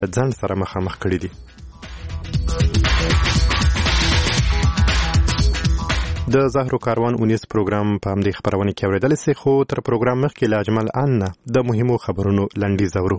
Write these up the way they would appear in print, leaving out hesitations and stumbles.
ځان سره مخامخ کړي دي. د زهرو کاروان اونیس پروګرام په همدې خبرونه کې اورېدل سي، خو تر پروګرام مخکې له اجمل ان د مهمو خبرونو لنډیز اورو.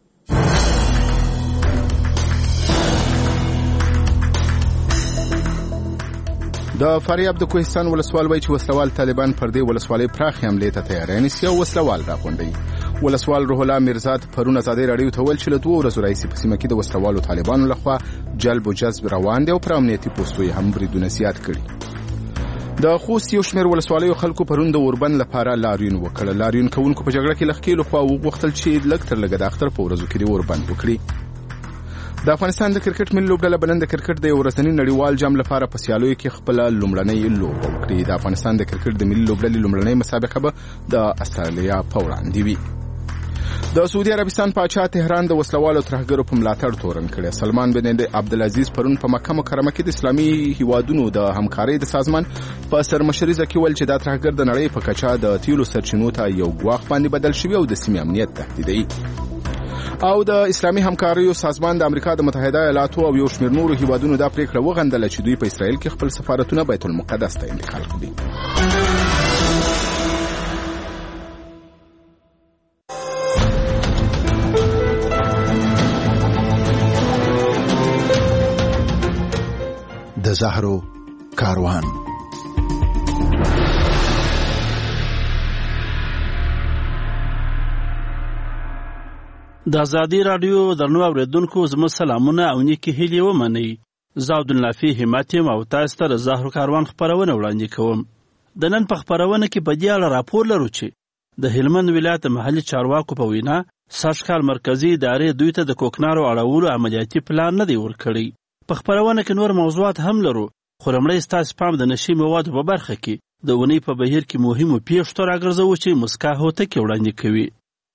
د فاریاب د کوهستان ولسوال وایي چې وسلوال طالبان پر دې ولسوالۍ پراخې حملې ته تیاری نیسي او وسلوال راغونډوي. ولسوال روح الله میرزا پرون ازادي راډیو ته ویل چې له 2 ورځو راهیسې په سیمه کې د وسلوالو طالبانو لخوا جلب او جذب روان دي او پر امنیتي پوسټو یې هم بریدونه زیات کړي. د خوست یو شمېر ولسوالیو خلکو پرون د اوربند لپاره لاریون وکړ. لاریون کوونکو په جګړه کې لخوا وغوښتل چې لږ تر لږه د اختر په ورځو کې د اوربند وکړي. د افغانستان د کرکټ ملي لوبډله بلند د کرکټ د ورځني نړیوال جام لپاره په سیالیو کې خپل لومړنۍ لوبه وکړي. د افغانستان د کرکټ د ملي لوبډلې لومړنۍ مسابقه به د استرالیا په وړاندې وي. د سعودي عربستان پاچا تهران د وسلوالو ترهګرو په ملاتړ تورن کړي. سلمان بن عبدالعزیز پرون په مکه مکرمه کې د اسلامي هیوادونو د همکارۍ د سازمان په سرمشرۍ کې ول چې دا ترهګر د نړۍ په کچه د تیلو سرچینو ته یو ګواښ باندې بدل شوی او د سیمې امنیت تهدیدوي. او د اسلامي همکاریو سازمان د امریکا د متحده ایالاتو او یو شمېر نورو هیوادونو دا پریکړه وغندله چې دوی په اسرائیل کې خپل سفارتونه بیت المقدس ته انتقال کړي. د زهرو کاروان. د ازادي راډیو درنو اوریدونکو زموږ سلامونه او نیکې هیلې ومنئ. زه عبدالنافع همت یم او تاسو ته د زهرو کاروان خپرونه وړاندې کوم. د نن په خپرونه کې په دې اړه راپور لرو چې د هلمند ولایت محلي چارواکو په وینا سږکال مرکزي ادارې دوی ته د کوکنارو اړولو عملیاتي پلان نه دی ورکړی. په خپرونه کې نور موضوعات هم لرو، خو لومړی ستاسو پام د نشي موادو په برخه کې د اونۍ په بهیر کې مهمو پیښو ته راګرځوو چې مسکا هوتکې وړاندې کوي.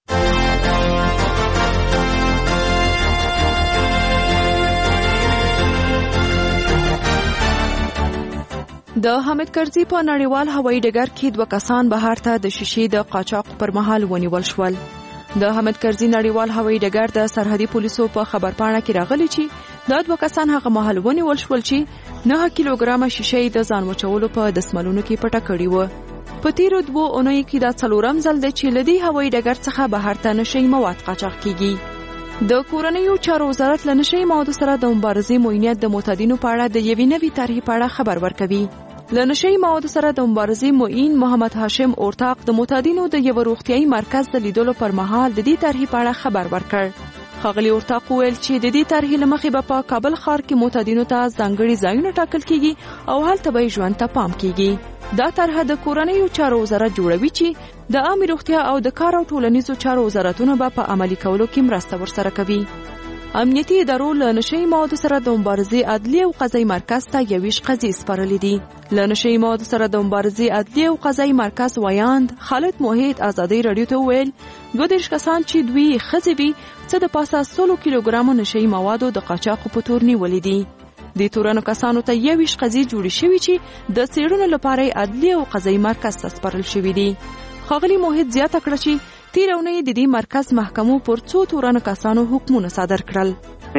د حامد کرزي په نړیوال هوایي ډګر کې 2 کسان بهر ته د شیشې د قاچاق پر مهال ونیول شول. د حامد کرزي نړیوال هوایي ډګر د سرحدي پولیسو په خبرپاڼه کې راغلي چې دا 2 کسان هغه مهال ونیول شول چې 9 کیلوګرامه شیشې د ځان وچولو په دسمالونو کې پټه کړې و. په تیرو 2 اونیو کې دا 4م ځل دی چې لدی هوایي ډګر څخه بهر ته نشي مواد قاچاق کیږي. د کورنیو چارو وزارت له نشي موادو سره د مبارزې موینیت د معتادینو په اړه د یوې نوې طرحې په اړه خبر ورکوي. له نشي موادو سره د مبارزې موین محمد هاشم اورتاق د معتادینو د یو روغتيایي مرکز د لیدلو پر مهال د دې طرحې په اړه خبر ورکړ. ښاغلي اورتاق وویل چې د دې طرحې له مخې به په کابل ښار کې معتادینو ته ځانګړي ځایونه ټاکل کیږي او هلته به ژوند ته پام کیږي. دا طرحه د کورنیو چارو وزارت جوړوي چې د عامه روغتیا او د کار او ټولنیزو چارو وزارتونه به په عملي کولو کې مرسته ورسره کوي. امنیتي ادارو له نشي موادو سره د مبارزې عدلي او قضایي مرکز ته 21 قضیې سپارلې دي. له نشي موادو سره د مبارزې عدلي او قضایي مرکز وایاند خالد موحد ازادي راډیو ته ویل 22 کسان چې دوی ښځې وي څه د پاسه 100 کیلوګرامو نشي موادو د قاچاق په تور نیولې دي. د تورانو کسانو ته 21 قضیې جوړې شوې چې د څېړنو لپاره عدلي او قضایي مرکز ته سپارل شوې دي. ښاغلي موحد زیاته کړه چې تیر اونۍ د دې مرکز محکمو پر 2 تورانو کسانو حکمونه صادر کړل.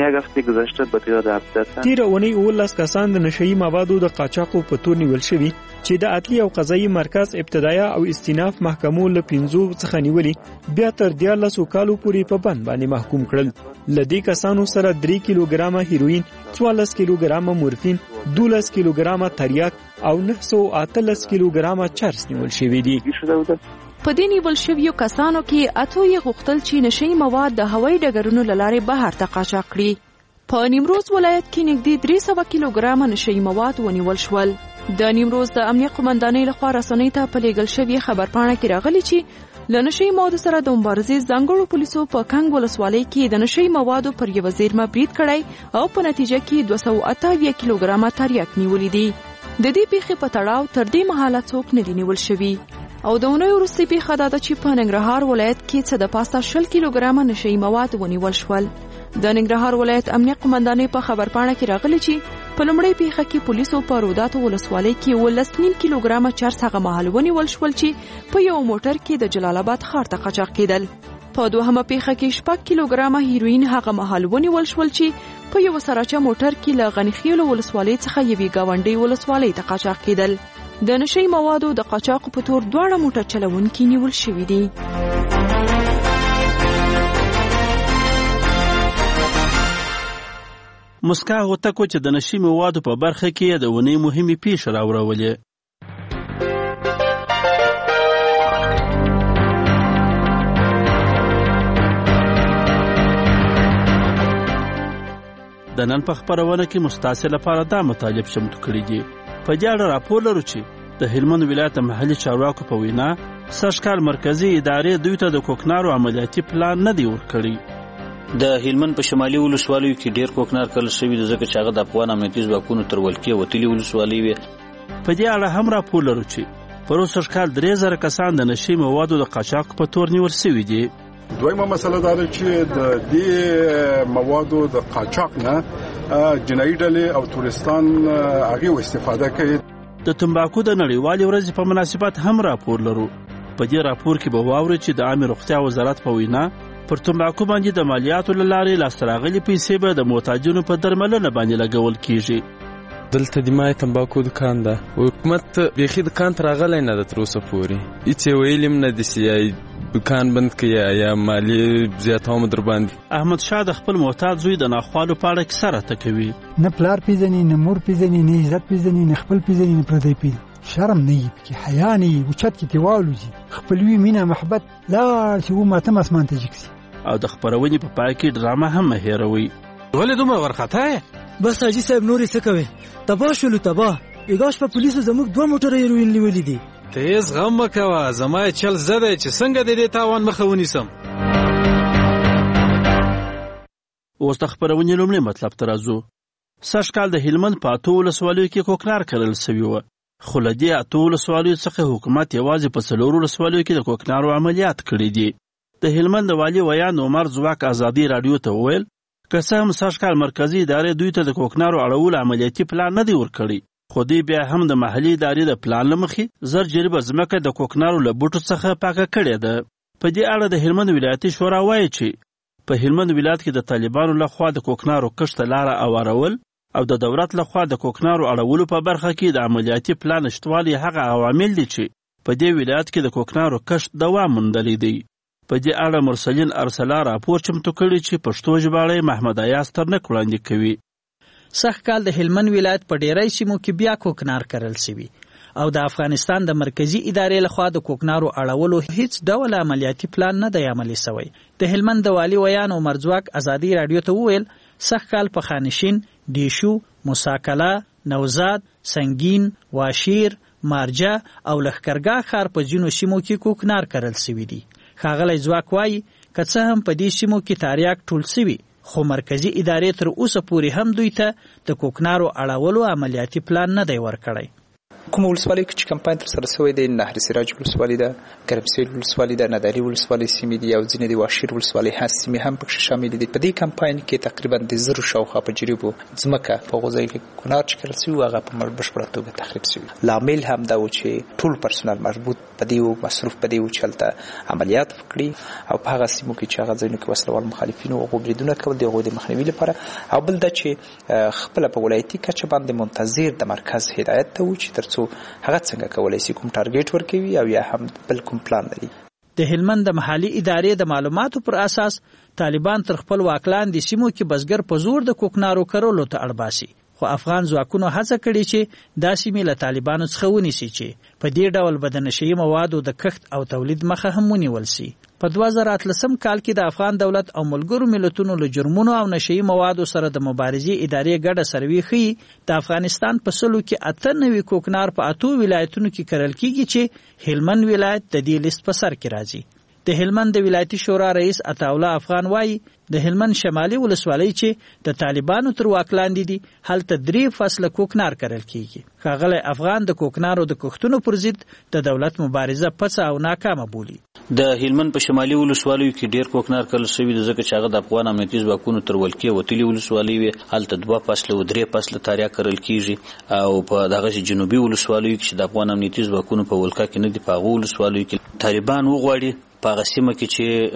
تیر اونۍ 19 کسان د نشئی موادو د قاچاقو په تور نیول شوي چې د عدلي او قضایي مرکز ابتدایه او استیناف محکمو له 5 څخه نیولي بیا تر 14 کالو پورې په بند باندې محکوم کړل. لدې کسانو سره 3 کیلوګرامه هیروین، 14 کیلوګرامه مورفین، 12 کیلوګرامه تریاک او 918 کیلوګرامه چرس نیول شوي دي. په دې نیول شویو کسانو کې 8 یې غوښتل چې نشئی مواد د هوایي ډګرونو له لارې بهر ته قاچاق کړي. په نیمروز ولایت کې نږدې 300 کیلوګرامه نشئی مواد ونیول شول. د نیمروز د امنیه قومندانۍ لخوا رسنۍ ته په لیږل شوې خبرپاڼه کې راغلي چې له نشئی موادو سره د مبارزې ځانګړو پولیسو په کنګ ولسوالۍ کې د نشئی موادو پر یو زیرمه برید کړی او په نتیجه کې 228 کیلوګرامه تریاک نیولې دي. د دې پیښې په تړاو تر دې مهاله څوک نه دي نیول شوي. او د اونۍ وروستۍ پیښه دا ده چې په ننګرهار ولایت کې څه د پاسه 20 کیلوګرامه نشئی مواد ونیول شول. د ننګرهار ولایت امنیه قومندانۍ په خبرپاڼه کې راغلي چې په لومړۍ پیښه کې پولیسو په روداتو ولسوالۍ کې 19.5 کیلوګرامه چرس هغه مهال ونیول شول چې په یو موټر کې د جلال آباد ښار ته قاچاق کېدل. په دوهمه پیښه کې 6 کیلوګرامه هیروین هغه مهال ونیول شول چې په یو سراچه موټر کې له غنیخیلو ولسوالۍ څخه یوې گاونډۍ ولسوالۍ ته قاچاق کېدل. د نشئی موادو د قاچاق په تور دواړه موټر چلوونکي نیول شوي دي. مسکا هوتکو چې د نشئی موادو په برخه کې د ونې مهمې پیښې راوړولې. د نن په خبرونه کې مستاسې لپاره دا مطالب شمتو کړي دي. په دې اړه راپور لرو چې د هلمند ولایت محلي چارواکو په وینا سږکال مرکزی ادارې دوی ته د کوکنارو عملیاتي پلان نه دی ورکړی. د هلمند په شمالي ولسوالیو کې ډیر کوکنار کله شوی د ځکه چې هغه د افغان امنیتي ځواکونو تر ولکې وتلي ولسوالۍ وي. په دې اړه هم راپور لرو چې په سږکال 3000 کسان د نشئی موادو د قاچاق په تور نیول شوي دي. دویمه مسله دا ده چې د دې موادو د قاچاق نه جنایي ډلې او تورستان هغه استفاده کوي. د تمباکو د نړیوالې ورځې په مناسبت هم راپور لرو. په دې راپور کې به واورئ چې د عامه روغتیا وزارت په وینا پر تمباکو باندې د مالیاتو له لارې لاسته راغلي پیسې به د محتاجینو په درملنه باندې لګول کیږي. دلته د مای تمباکو دکان ده. حکومت بیخي دکان ته راغلی نه ده تر اوسه پورې. هیڅ ویلي هم نه دي چې دکان بند کړي یا مالیې زیاتوم در باندې. احمد شاه د خپل محتاج زوی د ناخوالو په اړه کیسه راته کوي. نه پلار پیژني، نه مور پیژني، نه عزت پیژني، نه خپل پیژني، نه پردی پیژني. شرم نه وي پکې، حیا نه وي، اوچت کې تیوالوځي. خپلوي مینه محبت لاړ چې وماتم اسمان ته جګسي. او د خبرونې په پای کې ډرامه هم مه هېروئ. ولې دومره ورخطا یې؟ بس حاجي صاحب نورې څه کوې؟ تباه شولو تباه. ایګاش په پولیسو زموږ 2 موټره هیروین نیولي دي. تیز غم مکوه، زما چل زده چې څنګه د دې تاوان مخه ونیسم. اوس د خبرونې لومړی مطلب ته راځو. سږکال د هلمند په 8 ولسوالیو کې کوکنار کرل شوي وو، خو له دې 8 ولسوالیو څخه حکومت یوازې په 4 ولسوالیو کې د کوکنارو عملیات کړي دي. د هلمند والي ویان عمر ځواک ازادي رادیو ته وویل که څه هم سږکال مرکزی ادارې دوی ته د کوکنارو اړولو عملیاتي پلان نه دی ورکړی، خو دوی بیا هم د محلي ادارې د پلان له مخې زر جریبه ځمکه د کوکنارو له بوټو څخه پاکه کړې ده. په دې اړه د هلمند ولایتي شورا وایي چې په هلمند ولایت کې د طالبانو لخوا د کوکنارو کښت ته لاره اوارول او د دولت لخوا د کوکنارو اړولو په برخه کې د عملیاتي پلان نشتوالي هغه عوامل دي چې په دې ولایت کې د کوکنارو کښت دوام موندلی دی. په دې اړه مرسلین ارسلا راپور چمتو کړی چې پښتو ژباړه محمد ایاز ترنک وړاندې کوي. سږکال د هلمند ولایت په ډیری سیمو کې بیا کوکنار کرل شوي او د افغانستان د مرکزی ادارې لخوا د کوکنارو اړولو هیڅ ډول عملیاتي پلان نه دی عملي شوی. د هلمند د والي ویان عمر ځواک ازادي رادیو ته وویل سږکال په خانشین، ډیشو، موساکلا، نوزاد، سنگین، واشیر، مارجه او لښکرګاه ښار په ځینو سیمو کې کوکنار کرل شوي دي. ښاغلی ځواک وایي که څه هم په دې سیمو کې تاریاک ټول شوي، خو مرکزی ادارې تر اوسه پورې هم دوی ته د کوکنارو اړولو عملیاتي پلان نه دی ورکړی. کوم ولسوالۍ کې چې کمپاین تر سره شوی دی، نهر سراج ولسوالۍ ده، ګرمسیر ولسوالۍ ده، ندالي ولسوالۍ سیمې دي او ځینې د واشیر ولسوالۍ سیمې هم پکې شامل دي. په دې کمپاین کې تقریبا د 1000 شاوخوا په جریبو ځمکه په هغو ځایو کې کوکنار چې کرل شوي هغه په بشپړه توګه تخریب شوي. لامل هم دا و چې ټول پرسونل مربوط په دې و مصروف په دې و چې هلته عملیات وکړي او په هغه سیمو کې چې هغه ځایونو کې وسلوال مخالفینو هغو بریدونه کول د هغوی د مخنیوي لپاره. او بل دا چې خپله په ولایتي کچه باندې منتظر د مرکز هدایت ته و چې تر څو هغه څنګه کولای شي کوم ټارګټ ورکوي او یا هم بل کوم پلان لري. د هلمند د محلي ادارې د معلوماتو پر اساس طالبان تر خپل واک لاندې سیمو کې بزګر په زور د کوکنارو کرلو ته اړباسي، خو افغان ځواکونو هڅه کړې چې دا سیمې له طالبانو څخه ونیسي چې په دې ډول به د نشئی موادو د کښت او تولید مخه هم ونیول شي. په 2013 کال کې د افغان دولت او ملګرو ملتونو له جرمونو او نشئی موادو سره د مبارزې ادارې ګډه سروې ښیي د افغانستان په سلو کې 98 کوکنار په 8 ولایتونو کې کرل کیږي چې هلمند ولایت د دې لیست په سر کې راځي. د هلمند د ولایتي شورا رئیس عطاالله افغان وایي د هلمند شمالي ولسوالۍ چې د طالبانو تر واک لاندې دي هلته 3 فصله کوکنار کرل کیږي. ښاغلی افغان د کوکنارو د کښتونو پر ضد د دولت مبارزه پڅه او ناکامه بولي. د هلمند په شمالي ولسوالیو کې ډیر کوکنار کرل شوي د ځکه چې هغه د افغان امنیتي ځواکونو تر ولکې وتلي ولسوالۍ وي. هلته 2 فصله او 3 فصله تاریا کرل کیږي او په دغه جنوبي ولسوالیو کې چې د افغان امنیتي ځواکونو په ولکه کې نه دي په هغو ولسوالیو کې طالبان وغواړي په هغه سیمه کې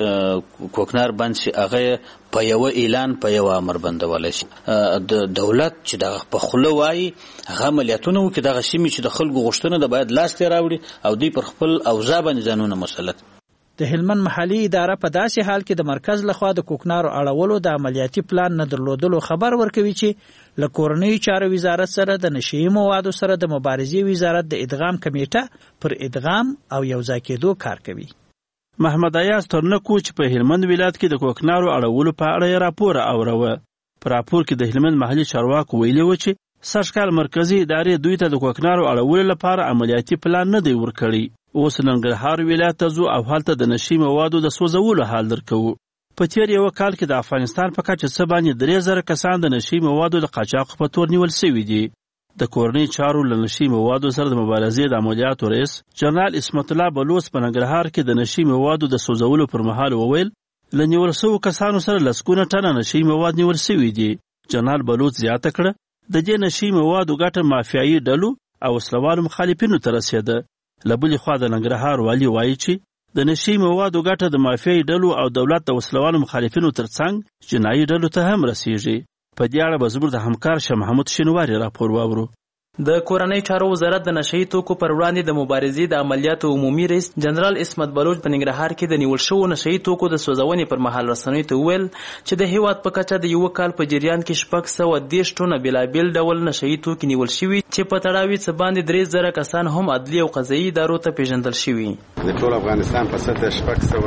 چې کوکنار بند شي هغه په یو اعلان په یو امر بندول شي. د دولت چې دغه په خوله وایي هغه عملیاتونه وکړي دغه سیمې چې د خلکو غوښتنه ده باید لاس ته راوړي او دوی پر خپل اوضاع باندې ځانونه مسلط. د هلمند محلي اداره په داسې حال کې د مرکز لخوا د کوکنارو اړولو د عملیاتي پلان نه درلودلو خبر ورکوي چې له کورنیو چارو وزارت سره د نشئی موادو سره د مبارزې وزارت د ادغام کمیټه پر ادغام او یوځای کېدو کار کوي. محمد ایاز ترنکو چې په هلمند ولایت کې د کوکنارو اړولو په اړه راپور اوروه. په راپور کې د هلمند محلي چارواکو ویلي و چې سږکال مرکزی ادارې دوی ته د کوکنارو اړولو لپاره عملیاتي پلان نه دی ورکړی. اوس ننګرهار ولایت ته ځو او هلته د نشئی موادو د سوځولو حال درکوو. په تیر یو کال کې د افغانستان په کچه څه باندې 3000 کسان د نشئی موادو د قاچاق په تور نیول شوي دي. د کورنۍ چارو له نشئی موادو سره د مبارزې د عملیاتو رئیس جنرال اسمت الله بلوچ په ننګرهار کې د نشئی موادو د سوځولو پر مهال وویل له نیول شوو کسانو سره لسګونه ټنه نشئی مواد نیول شوي دي. جنرال بلوچ زیاته کړه د دې نشئی موادو ګټه مافیایي ډلو او وسلوالو مخالفینو ته رسېده. له بلې خوا د ننګرهار والي وایي چې د نشئی موادو ګټه د مافیایي ډلو او دولت د وسلوالو مخالفینو ترڅنګ جنایي ډلو ته هم رسیږي. په دې اړه به زموږ د همکار شاه محمود شینواري راپور واورو. د کورنۍ چارو وزارت د نشئی توکو پر وړاندې د مبارزې د عملیاتو عمومي رئیس جنرال اسمت بلوچ په ننګرهار کې د نیول شوو نشئی توکو د سوځونې پر مهال رسنیو ته وویل چې د هیواد په کچه د یو کال په جریان کې 610 ټنه بېلابېل ډول نشئی توکي نیول شوي چې په تړاو یې څه باندې 3000 کسان هم عدلي او قضایي ادارو ته پیژندل شوي. د ټول افغانستان په سطح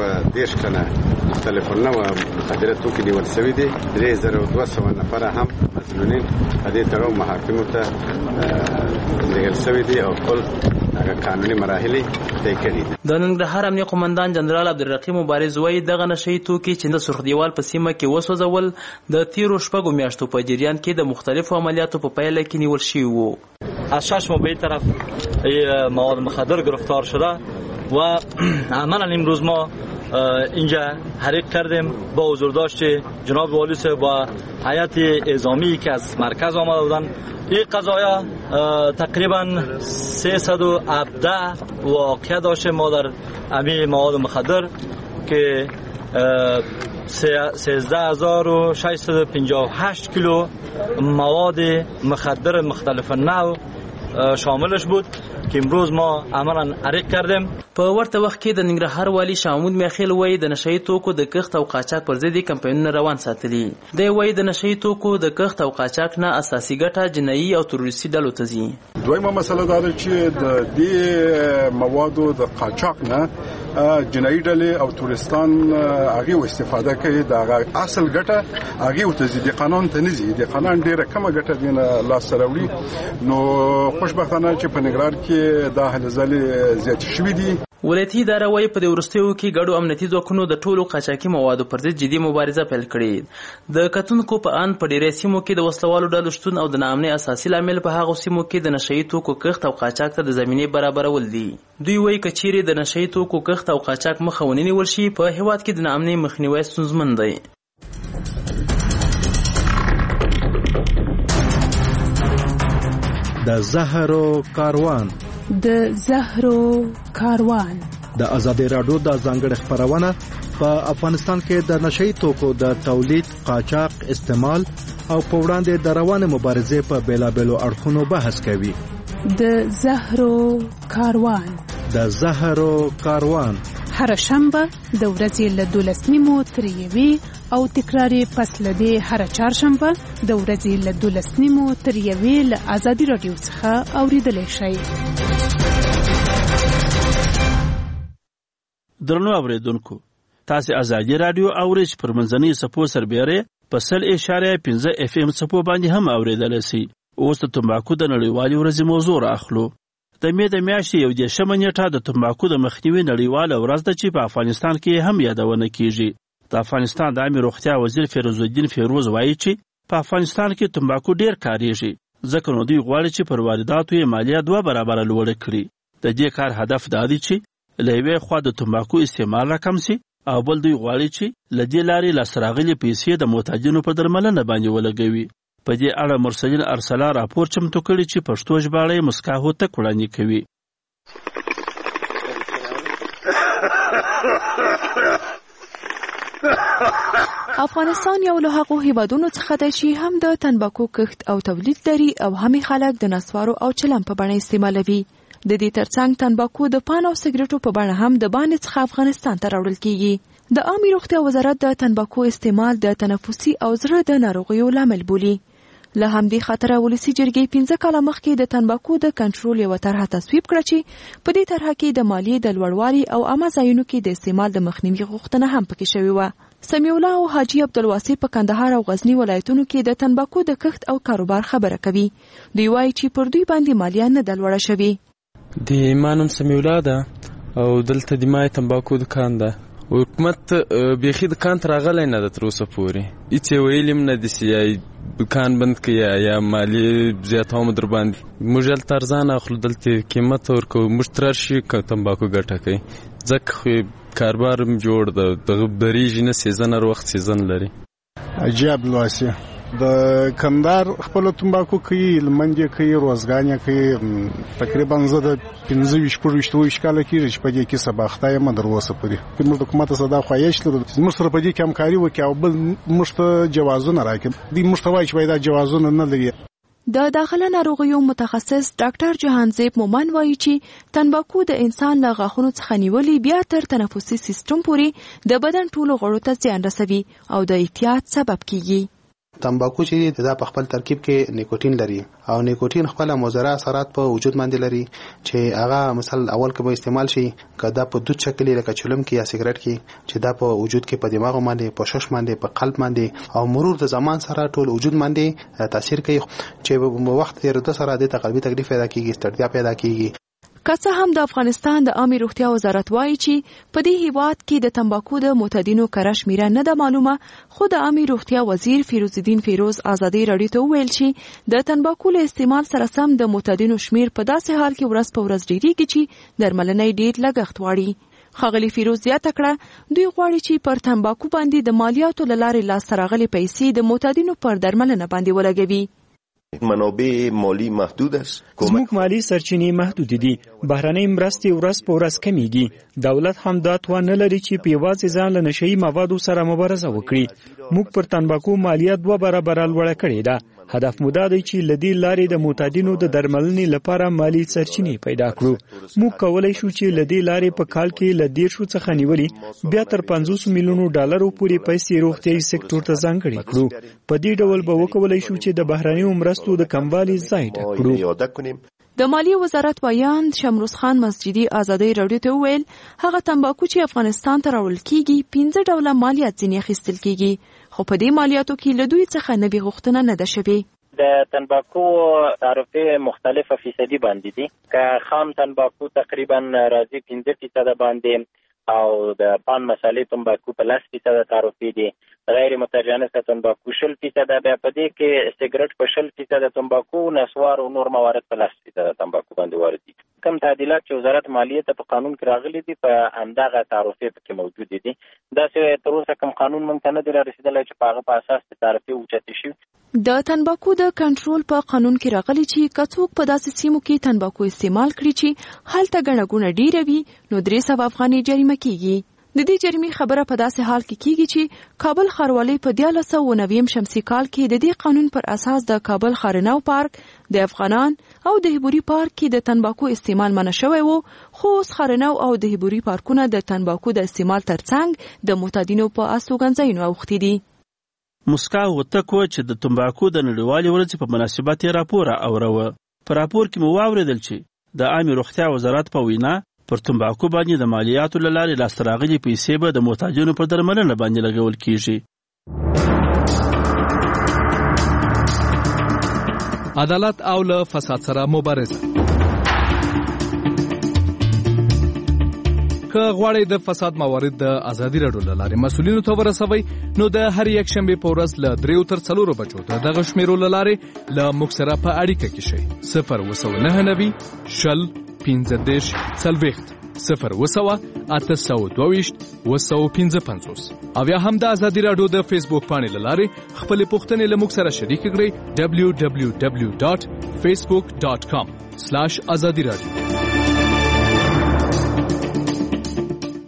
610 ټنه مختلف نوع مخدره توکي نیول شوي دي. 3200 نفر هم مسؤلین په دې تړاو محاکمو ته لګل شوی دی او خپل هغه قانوني مراحل طی کړي دي. د ننګرهار امنیه قومندان جنرال عبدالرقیب مبارز وایي دغه نشئی توکي چې د سرخ دیوال په سیمه کې وسوځول د تیرو شپږو میاشتو په جریان کې د مختلفو عملیاتو په پیل کې نیول شوي وو. از 6 ماه به این طرف مواد مخدر گرفتار شده و عملا امروز ما اینجا حریق کردیم با حضورداشت جناب والی صاحب و هیئت اعزامی که از مرکز آمده بودن. این قضایا تقریبا 317 واقعه داشته ما در امی مواد مخدر که 13658 کیلو مواد مخدر مختلف نوع شاملش بود که امروز ما عملا حریق کردیم. په ورته وخت کې د ننګرهار والی شامود میخیل وایي د نشئی توکو د کښت او قاچاق پر ضد کمپاینونه روان ساتلي. دی وایي د نشئی توکو د کښت او قاچاق نه اساسي ګټه جنایي او تروریستي ډلو ته ځي. دویمه مسله دا ده چې د دې موادو د قاچاق نه جنایي ډلې او تورستان هغه استفاده کوي. د اصل ګټه هغه ته ځي، د قانون ته نه ځي. د قانون ډیره کمه ګټه دینه لاس سره وړي. نو خوشبختانه چې په ننګرهار کې دا هلې ځلې زیات شوي دي. ولایتي اداره وایي په دې وروستیو کې ګډو امنیتي ځواکونو د ټولو قاچاقي موادو پر ضد جدي مبارزه پیل کړې. د کتونکو په ان په ډیری سیمو کې د وسلوالو ډلو شتون او د ناامنۍ اساسي لامل په هغو سیمو کې د نشئی توکو کښت او قاچاق ته د زمینې برابرول دي. دوی وایي که چیرې د نشئی توکو کښت او قاچاق مخه ونیول شي په هیواد کې د ناامنۍ مخنیوی ستونزمن دی. د زهرو کاروان د ازادي راډیو د ځانګړي خبرونه په افغانستان کې د نشئی توکو د تولید، قاچاق، استعمال او په وړاندې د روانې مبارزې په بیلابېلو اړخونو بحث کوي. د زهرو کاروان هر شنبه د ورځې له 12:30 تر 1 او تکراري پس لدې هر چهارشنبه د ورځې له 12:30 تر 1 له ازادي راډیو څخه اوریدلای شئ. درنو اوریدونکو، تاسو ازادي راډیو اورئ پر منځنۍ صفو سربېره په 100.5 FM صفو باندې هم اوریدلای شئ. اوس د تمباکو د نړیوالې ورځې موضوع راخلو. د مې د میاشتې 11 نیټه د تمباکو د مخنیوي نړیواله ورځ ده چې په افغانستان کې هم یادونه کیږي. د افغانستان د عامه روغتیا وزیر فیروز الدین فیروز وایي چې په افغانستان کې تمباکو ډیر کاریږي، ځکه نو دوی غواړي چې پر وارداتو یې مالیه 2 برابر لوړه کړي. د دې کار هدف دا دی چې له یوې خوا د تمباکو استعمال راکم شي او بل دوی غواړي چې له دې لارې لاسته راغلي پیسې د محتاجینو په درملنه باندې ولګوي. په دې اړه مرسلین ارسلا راپور چمتو کړی چې پښتو ژباړه مسکا هوته وړاندې کوي. افغانستان یو له هغو هیوادونو څخه دی چې هم د تنباکو کښت او تولید لري او هم خلک د نسوارو او چلم په بڼه استعمالوي. د دې ترڅنګ تنباکو د پان او سګریټو په بڼه هم د باندې څخه افغانستان ته راوړل کیږي. د عامه روغتیا وزارت د تنباکو استعمال د تنفسي او زړه د ناروغیو لامل بولي. له همدې خاطر ولسی جرګې 15 کاله مخکې د تنباکو د کنټرول یو طرحه تصویب کړه چې په دې طرحه کې د مالیې د لوړوالي او عامه ځایونو کې د استعمال د مخنیوي غوښتنه هم پکې شوې و. سمیع الله او حاجی عبدالواسع په کندهار او غزنی ولایتونو کې د تنباکو د کښت او کاروبار خبره کوي. دوی وایي چې پر دوی باندې مالیه نه د لوړه شوې. د مانم سمیع الله ده او دلته د مای تنباکو دکان ده. حکومت بیخي دکان ته راغلی نه ده تر اوسه پورې. هېڅ یې ویلي هم نه دي چې یا دکان بند کړي یا مالیې زیاتوم در باندې. موږ هلته ارزانه اخلو، دلته قیمت ورکوو. موږ ته راشي تنباکو ګټه کوي ځکه خو کاروبار هم جوړ ده. دغه بریږي نه، سیزن هر وخت سیزن لري. حاجي عبدالواسع د کندهار خپل تنباکو کوي، لمندې کوي، روزګان کوي. تقریبا زه د 15-20 کاله کېږي چې په دې کې سباخته یم در اوسه پورې. موږ د حکومت څخه دا خواهش لرو چې موږ سره په دې کې همکاري وکړي او بل موږ ته جوازونه راکړي. دوی موږ ته وایي چې باید دا جوازونه نه لري. د داخله ناروغیو متخصص ډاکټر جهانزیب مومن وایي چې تنباکو د انسان له غاښونو څخه نیولې بیا تر تنفسي سیستم پورې د بدن ټولو غړو ته زیان رسوي او د اعتیاد سبب کیږي. تنباکو چې دا په خپل ترکیب کې نیکوتین لري او نیکوتین خپل مضر اثرات په وجود باندې لري چې هغه مثلا اول کې به استعمال شي کدا په دود شکل لکه چلم کې یا سیګریټ کې چې دا په وجود کې په دماغ باندې، په شش باندې، په قلب باندې او مرور د زمان سره ټول وجود باندې تاثیر کوي چې په وخت تیرېدو سره د قلبي تکلیف پیدا کیږي، ستړیا پیدا کیږي. که څه هم د افغانستان د عامه روغتیا وزارت وایي چې په دې هیواد کې د تنباکو د معتادینو کره شمیره نه ده معلومه، خو د عامه روغتیا وزیر فیروز الدین فیروز ازادي راډیو ته وویل چې د تنباکو له استعمال سره سم د معتادینو شمیر په داسې حال کې ورځ په ورځ ډیریږي چې درملنه ډیر لګښت غواړي. ښاغلي فیروز زیاته کړه دوی غواړي چې پر تنباکو باندې د مالیاتو له لارې لاسته راغلي پیسې د معتادینو پر درملنه باندې ولګوي. منابع مالی محدود است. زموږ مالی سرچینې محدود دي. بهرنۍ مرستې ورځ په ورځ کمیږي. دولت هم دا توان نه لري چې په یوازې ځان له نشهیي موادو سره مبارزه وکړي. موږ پر تنباکو مالیه 2 برابره لوړه کړې ده. هدف مو دا دی چې لدی لارې د معتادینو د درملنې لپاره مالی سرچینې پیدا کړو. موږ کولای شو چې لدی لارې په کال کې ل 10 څخه نیولې بیا تر 500 میلیونو ډالرو پورې پیسې روغتیايي سکتور ته ځانګړې کړو. په دې ډول به وکولای شو چې د بهرنیو مرستو د کموالي ځای ډک کړو. د مالیې وزارت وایاند شمروز خان مسجدي ازادي راډیو ته ویل هغه تنباکو چې افغانستان ته راوړل کیږي 15 ډوله مالیات ځینې اخیستل کیږي، خو په دې مالیاتو کې له دوی څخه نوې غوښتنه نه ده شوې. د تنباکو تعرفه مختلفه فیصدي باندې دي. که خام تنباکو تقریبا راځي 15% باندې او د پان مسالې تنباکو په 10% تعرفه دي. غیر متجانسه تنباکو 0% بیا په دې کې سیګریټ په 0% تنباکو، نسوار او نور موارد په 10% تنباکو باندې وارد دي. کوم تعدیلات چې وزارت مالیې ته په قانون کې راغلي دي په همدغه تعرفه کې موجود دي. دا چې تر اوسه کوم قانون مونږ ته نه دی رسیدلی چې په هغه په اساس د تعرفه اوچتې شي. د تنباکو د کنټرول په قانون کې راغلي چې کڅوک په داسې سیمو کې تنباکو استعمال کړي چې هلته ګڼه ګوڼه ډیره وي نو 300 افغانۍ جریمه کیږي. د دې جریمې خبره په داسې حال کې کیږي چې کابل ښاروالۍ په 1990 شمسي کال کې د دې قانون پر اساس د کابل خارنو پارک، د افغانان او د هبوري پارک کې د تنباکو استعمال منع شوی وو، خو اوس خارنو او د هبوري پارکونه د تنباکو د استعمال ترڅنګ د معتادینو په استوګنځایونو اوښتي دي. مسکا وتکو چې د تنباکو د نړیوالې ورځې په مناسبت یې راپور اوروه. په راپور کې مو واوریدل چې د عامه روغتیا وزارت په وینا پر تنباکو باندې د مالیاتو له لارې لاسته راغلي پیسې به د معتادینو پر درملنه باندې لګول کیږي. عدالت او له فساد سره مبارزه. که غواړئ د فساد موارد د ازادي راډیو له لارې مسؤلینو ته ورسوئ نو د هر یک شنبې په ورځ له 3 تر 4 بجو د دغه شمیرو له لارې له موږ سره په اړیکه کې شئ. 029 شل 15 40 02822 255 او یا هم د ازادي راډیو د فیسبوک باندې له لارې خپل پوښتنې له موږ سره شریک کړئ. www.facebook.com/azadiradio.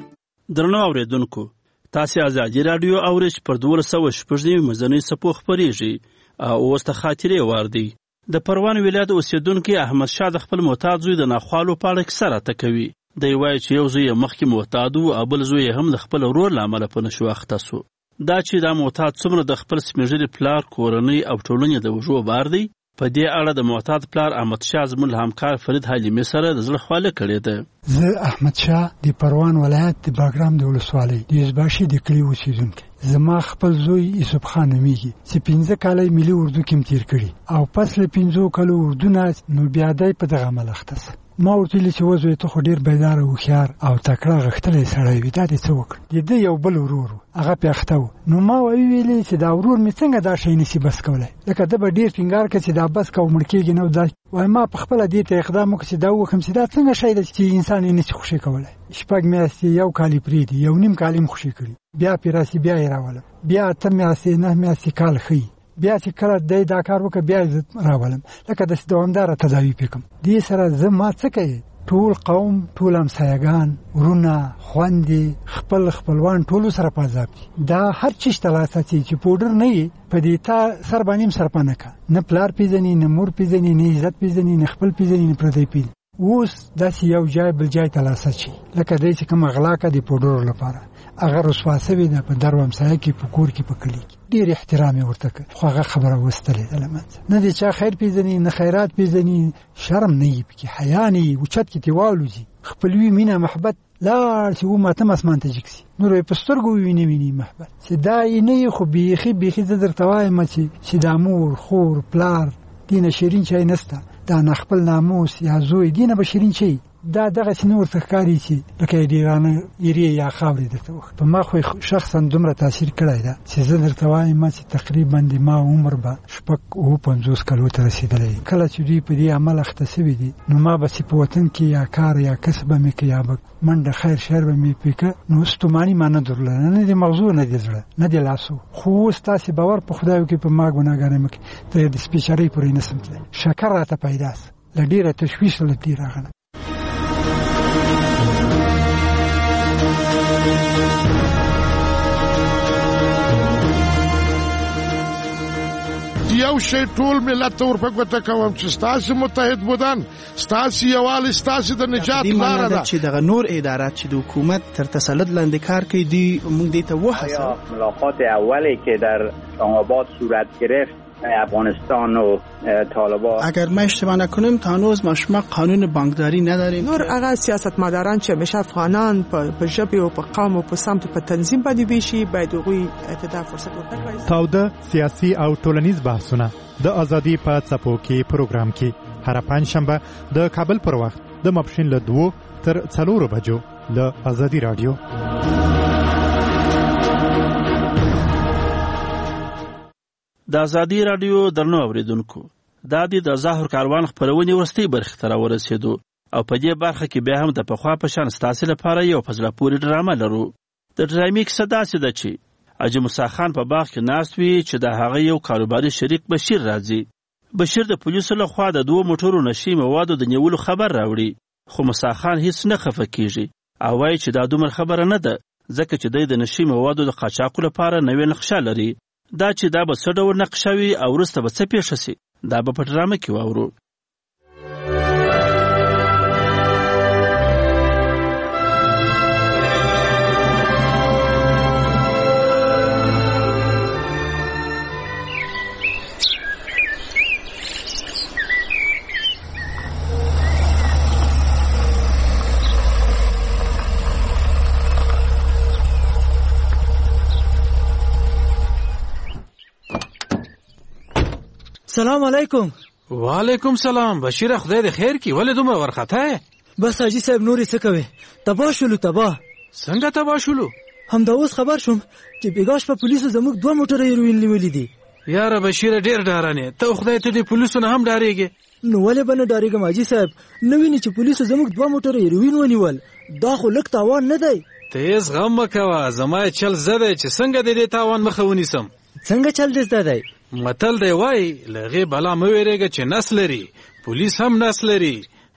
درنو اوریدونکو تاسو ازادي رادیو اورئ پر 1290 مزنی سپو خبريږي او اوس ته خاطرې واردی د پروان ولایت اوسیدونکو احمد شاه د خپل معتاد زوی د ناخوالو په اړه کیسه راته کوي. دی وایي چې یو زوی مخکې معتاد و او بل زوی هم د خپل ورور له امله په نشو اخته سو. دا چې دا معتاد څومره د خپل سپینږیري پلار کورنۍ او ټولنې د وژو بار دی، په دې اړه د معتاد پلار احمد شاه زموږ همکار فرید حلیمي سره د زړه خواله کړې ده. زه احمد شاه د پروان ولایت د باګرام د ولسوالۍ د یزباشي د کلي اوسیدونکی. زما خپل زوی یوسف خان نومیږي چې 15 کاله ملي اردو کې تیر کړي او پس له 15 کالو اردو نه نو بیا دی په دغه عمل اخته سه. ما ورته ویل چې وزوی ته خو ډېر بیداره هوښیار او تکړه غښتلی سړی وي، دا دې څه وکړه. د ده یو بل ورور و، هغه پې اخته و. نو ما ویلې چې دا ورور مې څنګه دا شی نشي بس کولی، لکه ده به ډېر ټینګار کړه چې دا بس که او مړ کېږي نه دا. وایي ما په خپله دې ته اقدام وکړه چې دا ووښم چې دا څنګه شی ده چې انسان یې نشي خوشي کولی. 6 میاشتې 1 کال یې پرېږدي، 1.5 کال یې خوشي کړي، بیا پې راسي بیا یې راولم، بیا 8 میاشتې 9 میاشتې کال ښیي، بیا چې کله دی دا کار وکړه بیا یې راولم، لکه داسې دوامداره تداوي پې کړم. دې سره زه ما څه کوي، ټول قوم، ټول همسایګان، ورونه، خویندې، خپلوان ټولو سره په عذاب دي. دا هر چیز ته لاس اچوي چې پوډر نه وي په دې تا سر باندې هم سرپنه که نه پلار پېژني، نه مور پېژني، نه عزت پېژني، نه خپل پېژني، نه پردی پېژني. اوس داسې یو ځای بل ځای ته لاس اچوي لکه دی چې کوم غلا که د پوډرو لپاره. هغه رسوا سوې ده په در و همسایه کې، په کور کې، په کلي کې. ډېر احترام یې ورته کړ، خو هغه خبره وستلې ده له منځه. نه د چا خیر پېژني، نه خیرات پېژني، شرم نه وي پکې، حیا نه وي، اوچت کې تې والوځي. خپلوي مینه محبت لاړ چې وماتم اسمان ته جګ سي، نور یې په سترګو ویني محبت چې دا یې نه وي. خو بیخي زه درته وایم چې دا مور، خور، پلار دې نه شیرین چای نسته، دا نه خپل ناموس یا زوی دې نه به شیرین چای. دا دغسې نور ته ښکاري چې لکه ډیرانه ایرې یا خاورې درته وښه. په ما خو شخصا دومره تاثیر کړی ده چې زه درته وایم چې تقریبا د ما عمر به 50 کالو ته رسېدلی. کله چې دوی په دې عمل اخته سوي دي نو ما به چې په وطن کې یا کار یا کسب به مې که یا به منډه خیر شر به مې پې که، نو ستوماني ما نه درلوده، نه د مغزو، نه د زړه، نه د لاسو. خو اوس تاسې باور په خدای وکړئ په ما ګناهګارۍ مه کوئ، ته د سپېچرۍ پورې نسم تللی. شکر راته پیدا سه له ډېره تشویش له دې راغله. یو شی ټول ملت ته ورپګوته کوم چې ستاسو متحد بودن، ستاسو یووالی، ستاسو د نجات لاره ده. چې دغه نور ادارات چې د حکومت تر تسلط لاندې کار کوي دی موږ دې ته وهڅوو. ملاقات اولی که در آباد صورت گرفت افغانستان و طالبان، اگر ما اشتباه نکنیم تا هنوز ما شما قانون بانکداری نداریم. نور هغه سیاستمداران چې همیشه افغانان په ژبه او په قوم او په سمت په تنظیم باندې ویشي باید هغوی ته فرصت ورکړي. تاوده سیاسي او ټولنیز بحثونه د ازادي په څپو کې پروګرام کې هر پنځشنبه د کابل پر وخت د ماپښین له 2 تر 4 بجو له ازادي رادیو. د ازادي رادیو درنو اوریدونکو، دا د ظاهر کاروان خپرونې وروستۍ برخې ته راورسېدو او په دې برخه کې بیا هم د پخوا په شان ستاسې لپاره یو په زړه پورې ډرامه لرو. د ډرامې کیسه داسې ده چې حاجي موسی خان په باغ کې ناست وي چې د هغه یو کاروباري شریک بشیر راځي. بشیر د پولیسو لخوا د 2 موټرو نشي موادو د نیولو خبر راوړي، خو موسی خان هیڅ نه خفه کیږي او وایي چې دا دومره خبره نه ده، ځکه چې دی د نشي موادو د قاچاقو لپاره نوې نقشه لري. دا چې دا به څه ډول نقشه وي او وروسته به څه پیښه سي، دا به په ډرامه کې واورو. سلام علیکم. وعلیکم سلام. بشیر خدای دې خیر کی، ولې دومره ورخته؟ بس حاجی صاحب نورې څه کوي، تباه شولو. څنګه تباه شولو؟ همدا اوس خبر شوم چې بیګاش په پولیسو زموږ 2 موټره هیروین نیولې دي. یاره بشیر ډیر ډارانه ته، خدای ته دې پولیسو نه هم ډاریږي. نو ولې به نه ډاریږم حاجی صاحب، نه ویني چې پولیسو زموږ 2 موټره هیروین ونیول، دا خو لږ تاوان نه دی. تیز غم مکوه، زما چل زده چې څنګه دې تاوان مخه ونیسم. څنګه چل دې زده دی؟ متل دی وای لغه بلا مې ویریږي چې نس لري، پولیس هم نس لري،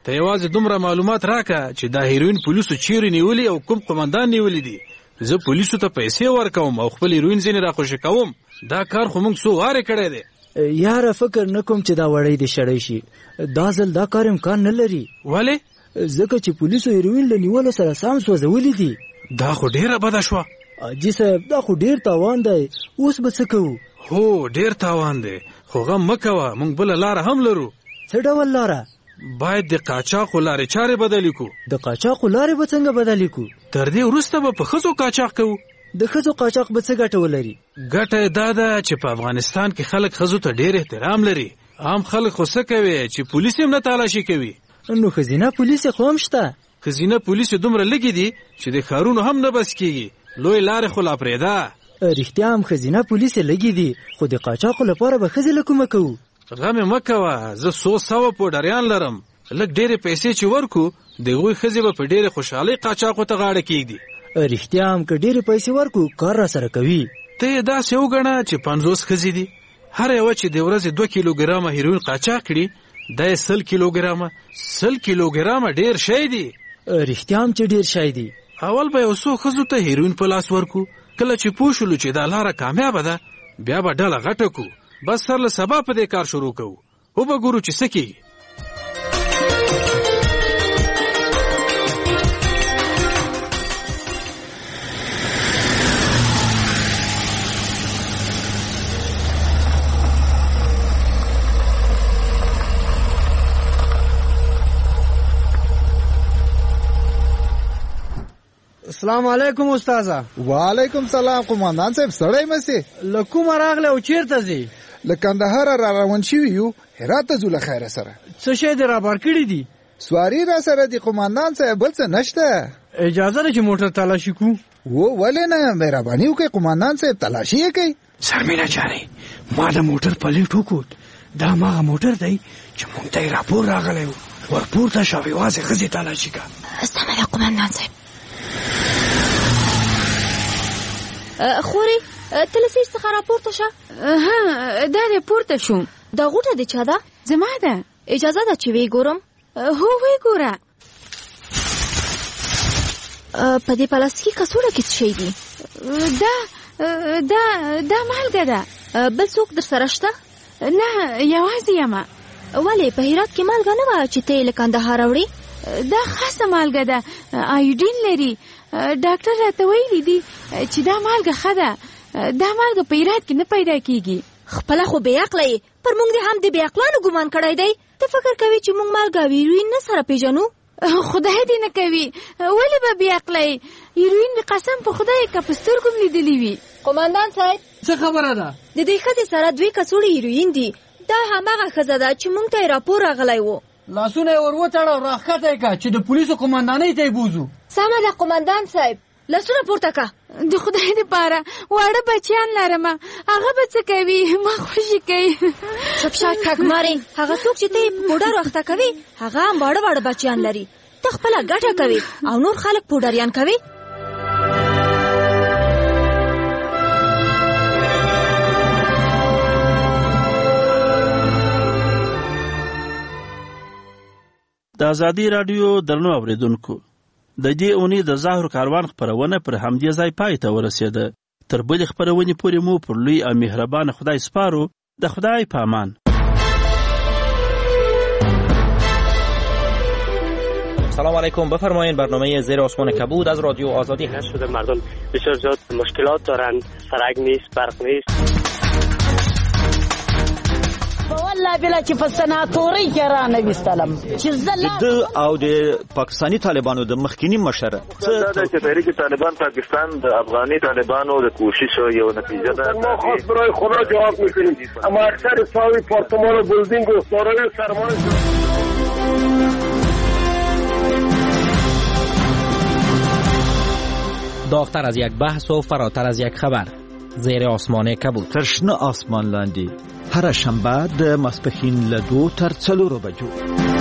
ته یوازې دومره معلومات راکړه چې دا هیروین پولیسو چیرې نیولي او کوم قومندان نیولي دي. زه پولیسو ته پیسې ورکوم او خپل هیروین ځینې راخوشي کوم. دا کار خو موږ څو وارې کړی دی. یاره فکر نه کوم چې دا وړی دې شړی شي. دا ځل دا کار امکان نه لري. ولې؟ ځکه چې پولیسو هیروین له نیولو سره سم سوځولي دي. دا خو ډیره بده شوه. حاجي صاحب دا خو ډیر تاوان دی. اوس به څه کوو؟ هو ډیر تاوان دی، خو غم مه کوه، موږ بله لاره هم لرو. څه ډول لاره؟ باید د قاچاقو لارې چارې بدلې کړو. د قاچاقو لارې به څنګه بدلې کړو؟ تر دې وروسته به په ښځو قاچاق کوو. د ښځو قاچاق به څه ګټه ولري؟ ګټه یې دا ده چې په افغانستان کې خلک ښځو ته ډېر احترام لري. عام خلک خو څه کوي چې پولیس هم نه تالاشي کوي. نو ښځینه پولیس خو هم شته. ښځینه پولیس دومره لږې دي چې د ښارونو هم نه بس کېږي. لوی لارې خو لا پرېږده. رښتیا هم ښځینه پولیس لږې دي، خو د قاچاقو لپاره به ښځې له کومه کوو؟ غم یې مه کوه، زه 100 پوډریان لرم. لږ ډېرې پیسې چې ورکو د هغوی ښځې به په ډېرې خوشحالۍ قاچاقو ته غاړه کېږدي. رښتیا هم که ډېرې پیسې ورکو کار را سره کوي. ته یې داسې وګڼه چې 50 ښځې دي، هر یوه چې د ورځې 2 کیلوګرامه هیروین قاچاق کړي دا یې 100 کیلوګرامه. 100 کیلوګرامه ډېر شی دی. رښتیا هم چې ډېر شی دی. اول به یو څو ښځو ته هیروین په لاس ورکو. کله چې پوه شولو چې دا لاره کامیابه ده بیا به ډله غټه کو. بس سر له سبا په دې کار شروع کوو. وبه ګورو چې څه کېږي. السلام علیکم استاذه. وعلیکم سلام قومندان صاحب. سړی مسې له کومه راغلی او چیرته ځې؟ له کندهاره را روان شوي یو، هرات ته ځو له خیره سره. څه شی دې رابار کړي دي؟ سواري را سره دي قومندان صاحب، بل څه نشته. اجازه ده چې موټر تلاشي کو؟ ولې نه، مهرباني وکړئ قومندان صاحب، تلاشي یې کوي. سرمینه جانې ما د موټر پلیټ وکوت. دا هماغه موټر دی چې موږ ته یې راپور راغلی و. ورپورته شو یوازې ښځې تلاشي کا. سمه ده قومندان صاحب. خوري ته له سیټ څخه راپورته شه. دا دی پورته شوم. دا غوټه د چا ده؟ زما ده. اجازه ده چې وی ګورم؟ هو وی ګوره. په دې پلاستیکي کڅوړه کې څه شی دي؟ دا مالګه ده. بل څوک در سره شته؟ نه یوازې یمه. ولې په هرات کې مالګه نه وه چې ته یې له کندهار وړې؟ دا خاصه مالګه ده، آیوډین لري. ډاکټر راته ویلي دي چې دا مالګه ښه ده. دا مالګه په هرات کې نه پیدا کېږي. خپله خو بې عقله یې، پر موږ دې هم د بې عقلانو ګمان کړی دی. ته فکر کوې چې موږ مالګه او هیروین نه سره پېژنو؟ خدای دې نه کوي. ولې به بې عقله یې؟ هیروین مې قسم په خدای که په سترګو مې لیدلي وي. قومندان صاحب څه خبره ده؟ د دې ښځې سره 2 کڅوړې هیروین دي. دا هماغه ښځه ده چې موږ ته یې راپور راغلی و. لاسونه یې ور وتړه او راښکته یې کړه چې د پولیسو قومندانۍ ته یې بوځو. سمه ده قومندان صاحب، لاسونه پورته کړه. د خدای دپاره واړه بچیان لرمه، هغه به څه کوي؟ ما خوشي کوي. چپ شه کږمارې. هغه څوک چې ته یې په پوډرو اخته کوي هغه هم واړه بچیان لري. ته خپله ګټه کوي او نور خلک پوډریان کوي. د ازادي راډیو درنو اوریدونکو، د دې اونۍ د زهرو کاروان خپرونه پر همدې ځای پای ته ورسېده. تر بلې خپرونې پورې مو پر لوی او مهربان خدای سپارو. د خدای په امان. سلام علیکم. بفرمایید برنامه زیر آسمان کبود از رادیو آزادی هست. شده مردم بسیار زیاد مشکلات دارند، سرک نیست، برق نیست. والله بلا چې په سناتوري کې را نه وستلم چې د او د پاکستانی طالبانو د مخکینی مشر دا چې تحریک طالبان پاکستان د افغاني طالبانو د کوشش یو نتیجه ده. ما خاص برای خدا جواب میکنیم، اما اکثر ساوی پارتمان و بلدینگ و سارای سرمایه داغتر از یک بحث و فراتر از یک خبر. زیر آسمان کبود. ترشنه آسمان لاندی. هر شنبه د ماسپښین له 2 تر 4 بجو.